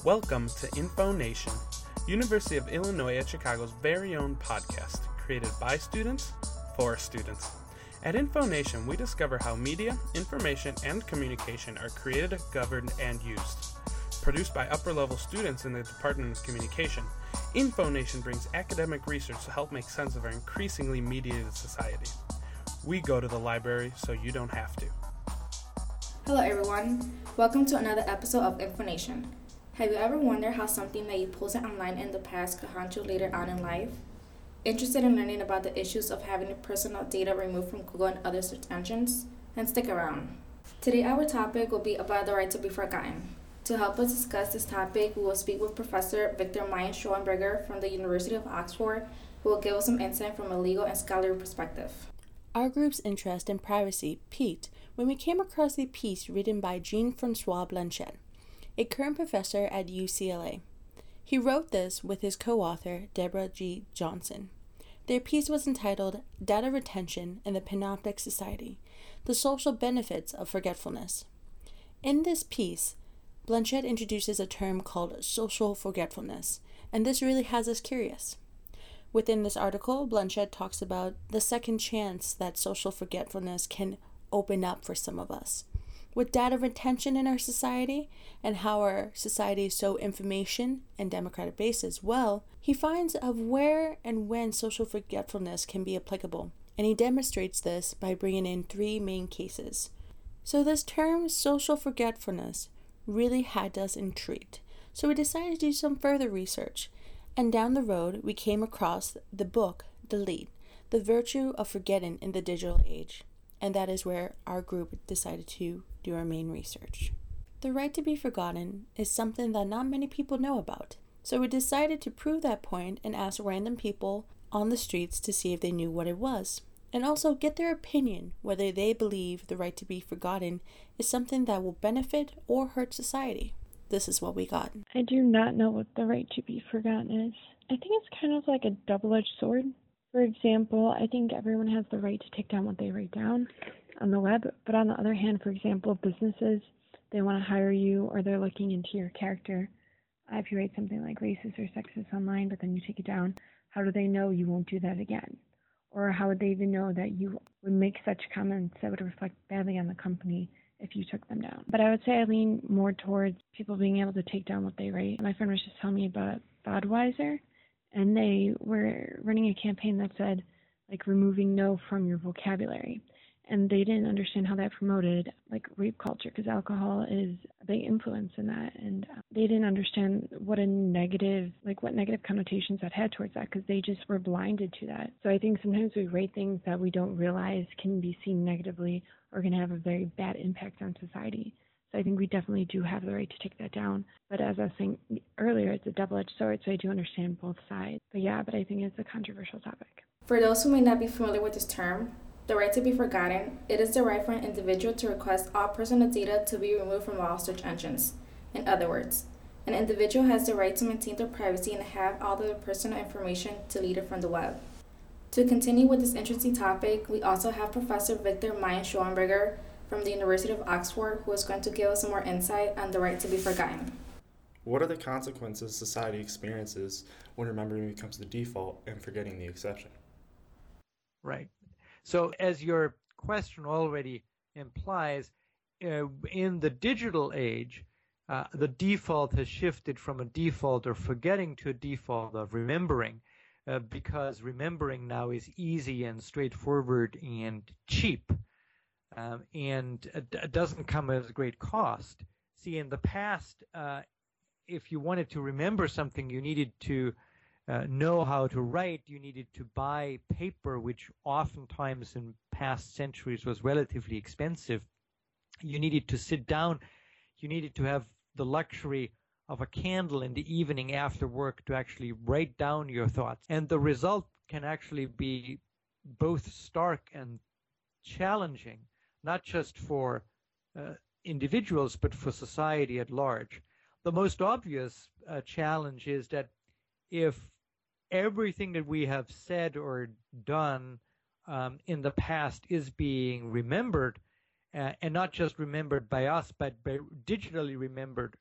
Welcome to Info Nation, University of Illinois at Chicago's very own podcast, created by students for students. At Info Nation, we discover how media, information, and communication are created, governed, and used. Produced by upper-level students in the Department of Communication, Info Nation brings academic research to help make sense of our increasingly mediated society. We go to the library so you don't have to. Hello everyone, welcome to another episode of Info Nation. Have you ever wondered how something that you posted online in the past could haunt you later on in life? Interested in learning about the issues of having personal data removed from Google and other search engines? Then stick around. Today our topic will be about the right to be forgotten. To help us discuss this topic, we will speak with Professor Victor Mayen Schoenberger from the University of Oxford, who will give us some insight from a legal and scholarly perspective. Our group's interest in privacy peaked when we came across a piece written by Jean-François Blanchet, a current professor at UCLA. He wrote this with his co-author, Deborah G. Johnson. Their piece was entitled Data Retention in the Panoptic Society, The Social Benefits of Forgetfulness. In this piece, Blanchet introduces a term called social forgetfulness, and this really has us curious. Within this article, Blanchet talks about the second chance that social forgetfulness can open up for some of us. With data retention in our society and how our society is so information and democratic based as well, he finds of where and when social forgetfulness can be applicable, and he demonstrates this by bringing in three main cases. So this term social forgetfulness really had us intrigued, so we decided to do some further research, and down the road we came across the book Delete, The Virtue of Forgetting in the Digital Age, and that is where our group decided to do our main research. The right to be forgotten is something that not many people know about, so we decided to prove that point and ask random people on the streets to see if they knew what it was, and also get their opinion whether they believe the right to be forgotten is something that will benefit or hurt society. This is what we got. I do not know what the right to be forgotten is. I think it's kind of like a double-edged sword. For example, I think everyone has the right to take down what they write down on the web, but on the other hand, for example, businesses, they want to hire you or they're looking into your character. If you write something like racist or sexist online, but then you take it down, how do they know you won't do that again? Or how would they even know that you would make such comments that would reflect badly on the company if you took them down? But I would say I lean more towards people being able to take down what they write. My friend was just telling me about Budweiser, and they were running a campaign that said, like, removing no from your vocabulary. And they didn't understand how that promoted, like, rape culture, because alcohol is a big influence in that. And they didn't understand what negative connotations that had towards that, because they just were blinded to that. So I think sometimes we write things that we don't realize can be seen negatively or can have a very bad impact on society. So I think we definitely do have the right to take that down. But as I was saying earlier, it's a double-edged sword, so I do understand both sides. But I think it's a controversial topic. For those who may not be familiar with this term, the right to be forgotten, it is the right for an individual to request all personal data to be removed from all search engines. In other words, an individual has the right to maintain their privacy and have all their personal information deleted from the web. To continue with this interesting topic, we also have Professor Victor Mayen Schoenberger from the University of Oxford, who is going to give us some more insight on the right to be forgotten. What are the consequences society experiences when remembering becomes the default and forgetting the exception? Right. So as your question already implies, in the digital age, the default has shifted from a default of forgetting to a default of remembering, because remembering now is easy and straightforward and cheap. And it doesn't come at a great cost. See, in the past, if you wanted to remember something, you needed to know how to write. You needed to buy paper, which oftentimes in past centuries was relatively expensive. You needed to sit down. You needed to have the luxury of a candle in the evening after work to actually write down your thoughts. And the result can actually be both stark and challenging, not just for individuals, but for society at large. The most obvious challenge is that if everything that we have said or done in the past is being remembered, and not just remembered by us, but by digitally remembered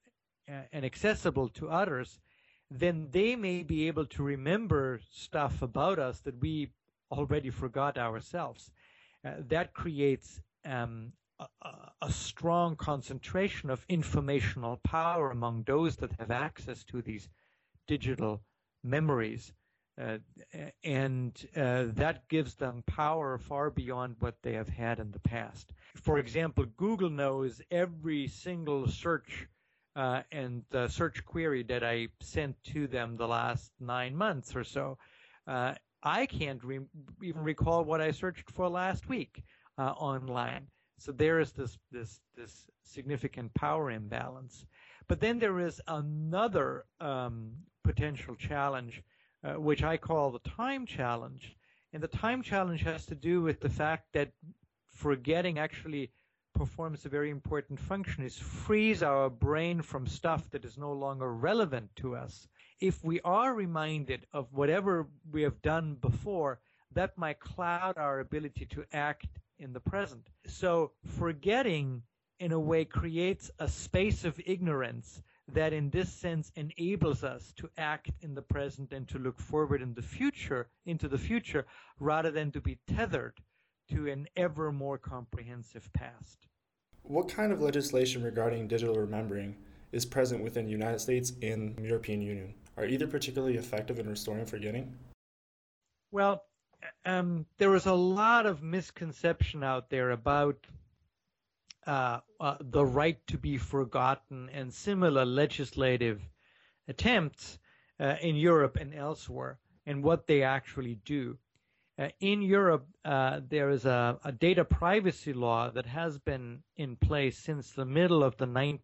and accessible to others, then they may be able to remember stuff about us that we already forgot ourselves. That creates a strong concentration of informational power among those that have access to these digital memories. And that gives them power far beyond what they have had in the past. For example, Google knows every single search and search query that I sent to them the last 9 months or so. I can't even recall what I searched for last week online. So there is this significant power imbalance. But then there is another potential challenge, which I call the time challenge. And the time challenge has to do with the fact that forgetting actually performs a very important function, is frees our brain from stuff that is no longer relevant to us. If we are reminded of whatever we have done before, that might cloud our ability to act in the present. So forgetting, in a way, creates a space of ignorance that in this sense enables us to act in the present and to look forward into the future, rather than to be tethered to an ever more comprehensive past. What kind of legislation regarding digital remembering is present within the United States and the European Union? Are either particularly effective in restoring forgetting? Well, there is a lot of misconception out there about the right to be forgotten and similar legislative attempts in Europe and elsewhere, and what they actually do. In Europe, there is a data privacy law that has been in place since the middle of the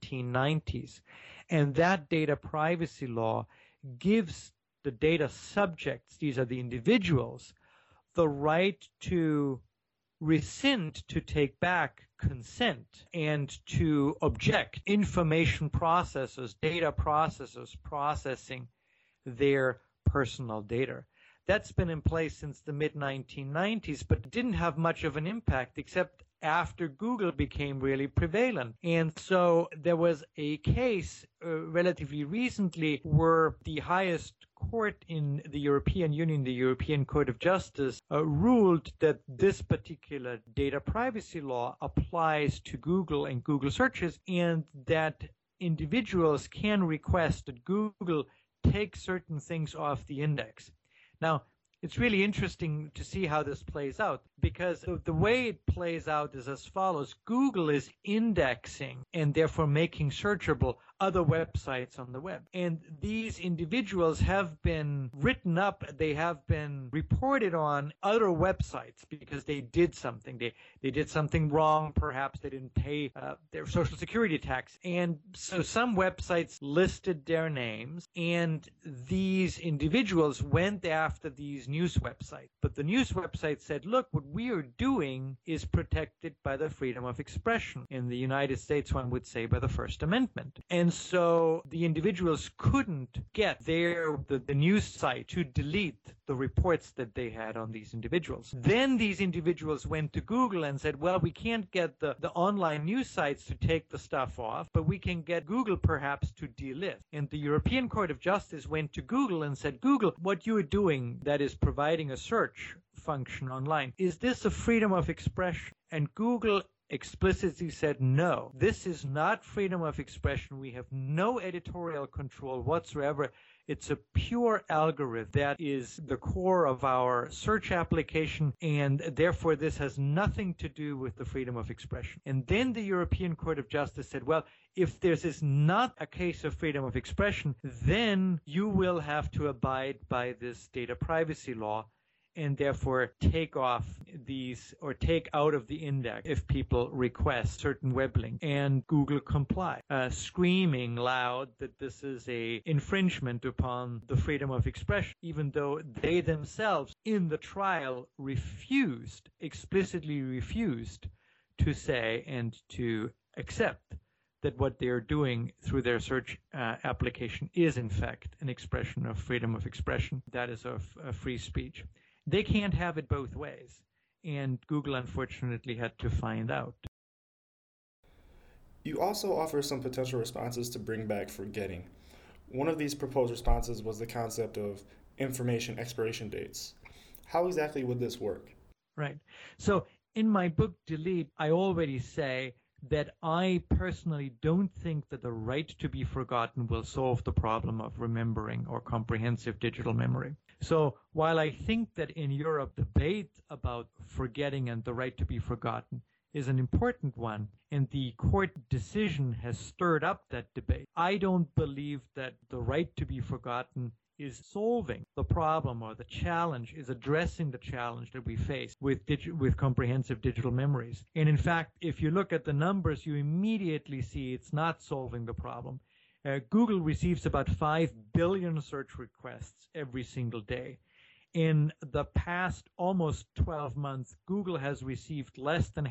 1990s. And that data privacy law gives the data subjects, these are the individuals, the right to rescind, to take back consent, and to object information processors, data processors processing their personal data. That's been in place since the mid-1990s, but didn't have much of an impact except after Google became really prevalent. And so there was a case relatively recently where the highest court in the European Union, the European Court of Justice, ruled that this particular data privacy law applies to Google and Google searches, and that individuals can request that Google take certain things off the index. Now, it's really interesting to see how this plays out, because the way it plays out is as follows. Google is indexing and therefore making searchable other websites on the web. And these individuals have been written up, they have been reported on other websites because they did something. They did something wrong, perhaps they didn't pay their Social Security tax. And so some websites listed their names, and these individuals went after these news websites. But the news website said, look, what we are doing is protected by the freedom of expression. In the United States, one would say by the First Amendment. And so the individuals couldn't get the news site to delete the reports that they had on these individuals. Then these individuals went to Google and said, well, we can't get the online news sites to take the stuff off, but we can get Google perhaps to delist. And the European Court of Justice went to Google and said, Google, what you are doing, that is providing a search function online, is this a freedom of expression? And Google explicitly said, no, this is not freedom of expression. We have no editorial control whatsoever. It's a pure algorithm that is the core of our search application, and therefore this has nothing to do with the freedom of expression. And then the European Court of Justice said, well, if this is not a case of freedom of expression, then you will have to abide by this data privacy law, and therefore take off these or take out of the index if people request certain web links. And Google complied, screaming loud that this is a infringement upon the freedom of expression, even though they themselves in the trial explicitly refused to say and to accept that what they are doing through their search application is in fact an expression of freedom of expression, that is of free speech. They can't have it both ways, and Google unfortunately had to find out. You also offer some potential responses to bring back forgetting. One of these proposed responses was the concept of information expiration dates. How exactly would this work? Right. So in my book, Delete, I already say that I personally don't think that the right to be forgotten will solve the problem of remembering or comprehensive digital memory. So while I think that in Europe, debate about forgetting and the right to be forgotten is an important one, and the court decision has stirred up that debate, I don't believe that the right to be forgotten is solving the problem or the challenge, is addressing the challenge that we face with comprehensive digital memories. And in fact, if you look at the numbers, you immediately see it's not solving the problem. Google receives about 5 billion search requests every single day. In the past almost 12 months, Google has received less than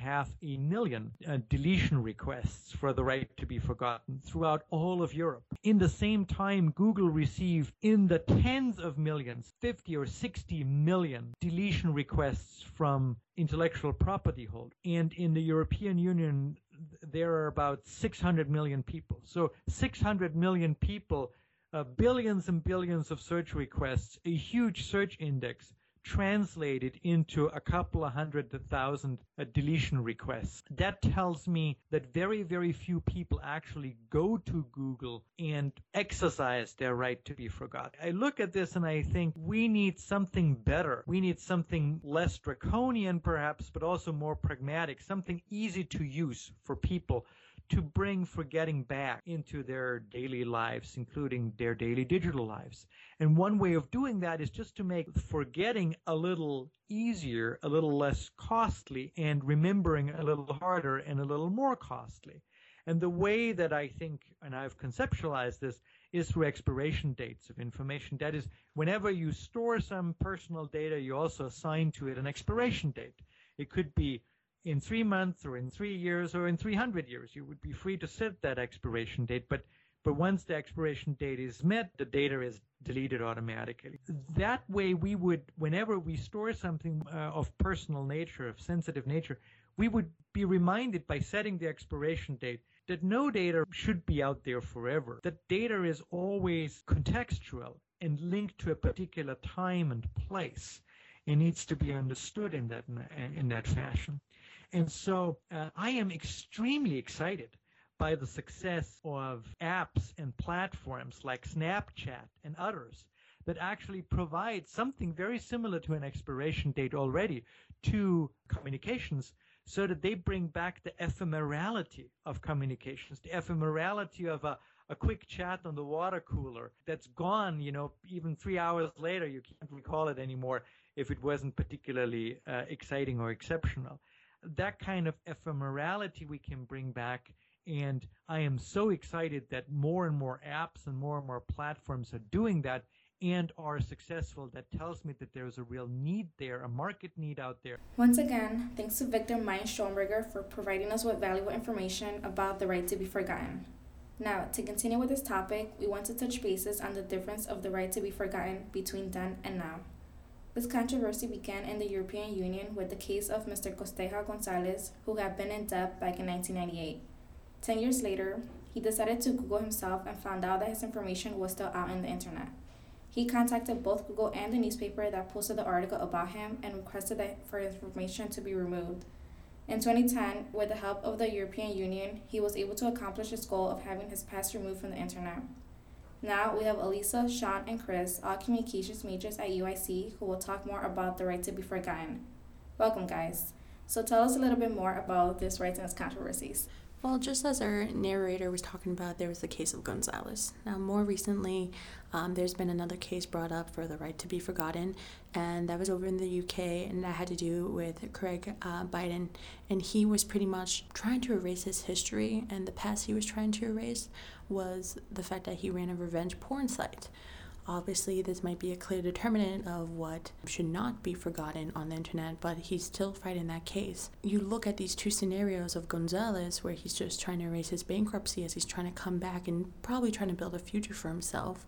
500,000 deletion requests for the right to be forgotten throughout all of Europe. In the same time, Google received in the tens of millions, 50 or 60 million deletion requests from intellectual property holders. And in the European Union, there are about 600 million people. So 600 million people, billions and billions of search requests, a huge search index translated into a couple of 100,000 deletion requests. That tells me that very, very few people actually go to Google and exercise their right to be forgotten. I look at this and I think we need something better. We need something less draconian perhaps, but also more pragmatic, something easy to use for people to bring forgetting back into their daily lives, including their daily digital lives. And one way of doing that is just to make forgetting a little easier, a little less costly, and remembering a little harder and a little more costly. And the way that I think, and I've conceptualized this, is through expiration dates of information. That is, whenever you store some personal data, you also assign to it an expiration date. It could be in 3 months or in 3 years or in 300 years. You would be free to set that expiration date, but once the expiration date is met, the data is deleted automatically. That way we would, whenever we store something of personal nature, of sensitive nature, we would be reminded by setting the expiration date that no data should be out there forever. That data is always contextual and linked to a particular time and place. It needs to be understood in that fashion. And so I am extremely excited by the success of apps and platforms like Snapchat and others that actually provide something very similar to an expiration date already to communications, so that they bring back the ephemerality of communications, the ephemerality of a quick chat on the water cooler that's gone, even 3 hours later, you can't recall it anymore if it wasn't particularly exciting or exceptional. That kind of ephemerality we can bring back, and I am so excited that more and more apps and more platforms are doing that and are successful. That tells me that there's a real need there, a market need out there. Once again, thanks to Victor Meyer-Schomburger for providing us with valuable information about the right to be forgotten. Now, to continue with this topic, we want to touch bases on the difference of the right to be forgotten between then and now. This controversy began in the European Union with the case of Mr. Costeja Gonzalez, who had been in debt back in 1998. 10 years later, he decided to Google himself and found out that his information was still out on the internet. He contacted both Google and the newspaper that posted the article about him and requested for his information to be removed. In 2010, with the help of the European Union, he was able to accomplish his goal of having his past removed from the internet. Now we have Elisa, Sean, and Chris, all communications majors at UIC, who will talk more about the right to be forgotten. Welcome, guys. So tell us a little bit more about this right and its controversies. Well, just as our narrator was talking about, there was the case of Gonzalez. Now, more recently, there's been another case brought up for the right to be forgotten, and that was over in the UK, and that had to do with Craig Biden, and he was pretty much trying to erase his history, and the past he was trying to erase was the fact that he ran a revenge porn site. Obviously, this might be a clear determinant of what should not be forgotten on the internet, but he's still fighting that case. You look at these two scenarios of Gonzalez, where he's just trying to erase his bankruptcy as he's trying to come back and probably trying to build a future for himself.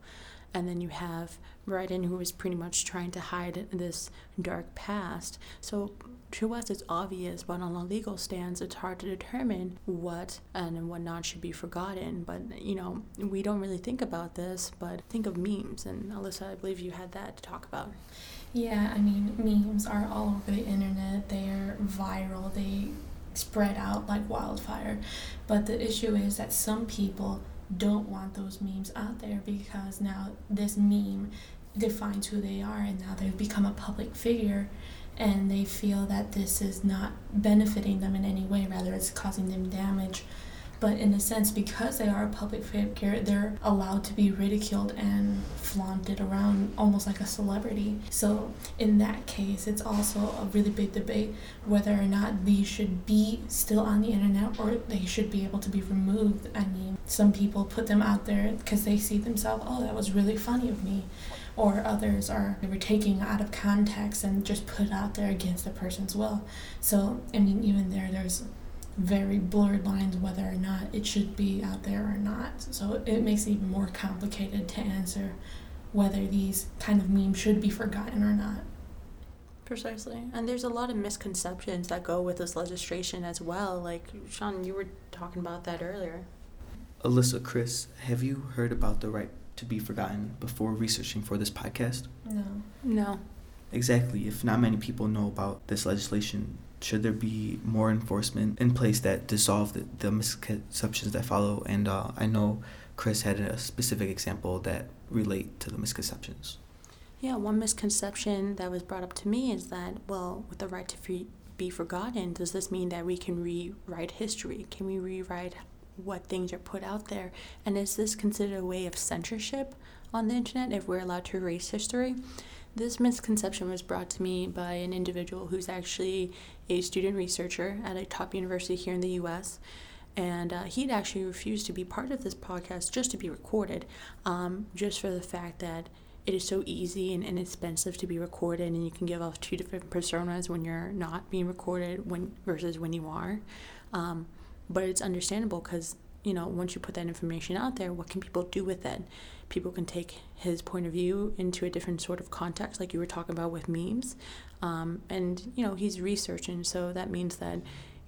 and then you have Brayden, who is pretty much trying to hide this dark past. So to us it's obvious, but on a legal stance it's hard to determine what and what not should be forgotten. But we don't really think about this, but think of memes. And Alyssa, I believe you had that to talk about. Yeah, I mean, memes are all over the internet. They're viral. They spread out like wildfire. But the issue is that some people don't want those memes out there, because now this meme defines who they are, and now they've become a public figure, and they feel that this is not benefiting them in any way, rather it's causing them damage. But in a sense, because they are a public figure, they're allowed to be ridiculed and flaunted around almost like a celebrity. So in that case, it's also a really big debate whether or not these should be still on the internet or they should be able to be removed. I mean, some people put them out there because they see themselves, oh, that was really funny of me. Or others they were taking out of context and just put out there against the person's will. So, I mean, even there's very blurred lines whether or not it should be out there or not. So it makes it even more complicated to answer whether these kind of memes should be forgotten or not. Precisely. And there's a lot of misconceptions that go with this legislation as well. Like, Sean, you were talking about that earlier. Alyssa, Chris, have you heard about the right to be forgotten before researching for this podcast? No. Exactly. If not many people know about this legislation, should there be more enforcement in place that dissolve the misconceptions that follow? And I know Chris had a specific example that relate to the misconceptions. Yeah, one misconception that was brought up to me is that, well, with the right to be forgotten, does this mean that we can rewrite history? Can we rewrite what things are put out there? And is this considered a way of censorship on the internet if we're allowed to erase history? This misconception was brought to me by an individual who's actually a student researcher at a top university here in the U.S., and he'd actually refused to be part of this podcast just to be recorded, just for the fact that it is so easy and inexpensive to be recorded, and you can give off two different personas when you're not being recorded versus when you are. But it's understandable because, once you put that information out there, what can people do with it? People can take his point of view into a different sort of context, like you were talking about with memes. And he's researching, so that means that,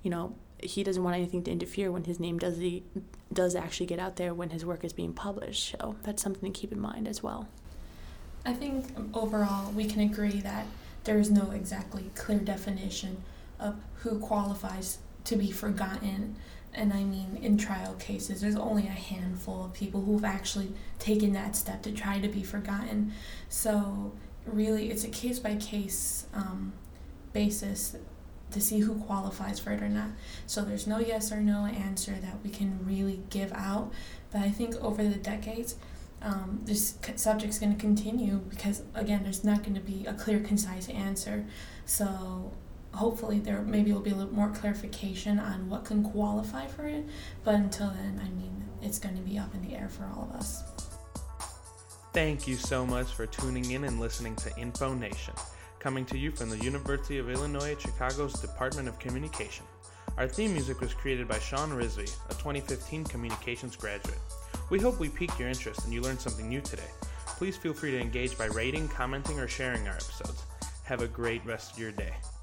he doesn't want anything to interfere when his name does actually get out there when his work is being published. So that's something to keep in mind as well. I think overall we can agree that there is no exactly clear definition of who qualifies to be forgotten. And I mean, in trial cases, there's only a handful of people who've actually taken that step to try to be forgotten. So really, it's a case-by-case basis to see who qualifies for it or not. So there's no yes or no answer that we can really give out. But I think over the decades, this subject's going to continue because, again, there's not going to be a clear, concise answer. So hopefully there maybe will be a little more clarification on what can qualify for it. But until then, I mean, it's going to be up in the air for all of us. Thank you so much for tuning in and listening to Info Nation, coming to you from the University of Illinois at Chicago's Department of Communication. Our theme music was created by Sean Rizvi, a 2015 communications graduate. We hope we piqued your interest and you learned something new today. Please feel free to engage by rating, commenting, or sharing our episodes. Have a great rest of your day.